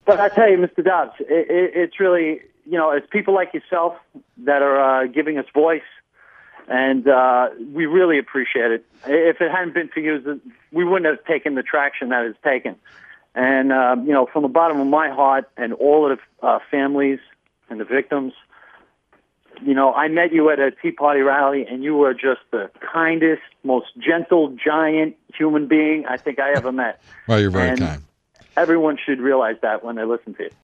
But I tell you, Mr. Dobbs, it's really, it's people like yourself that are giving us voice, and we really appreciate it. If it hadn't been for you, we wouldn't have taken the traction that it's taken. And, from the bottom of my heart and all of the families and the victims, I met you at a Tea Party rally, and you were just the kindest, most gentle, giant human being I think I ever met. Well, you're very kind. Everyone should realize that when they listen to you.